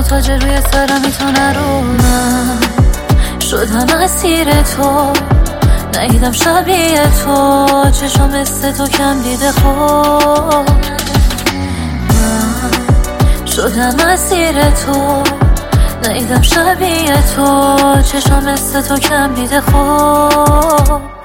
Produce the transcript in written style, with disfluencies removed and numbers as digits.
منو تاج روی سرمی تو نرو. من شدم اسیر تو، ندیدم شبیه تو، چشم مثل تو کم دیده خود. من شدم اسیر تو، ندیدم شبیه تو، چشم مثل تو کم دیده خود.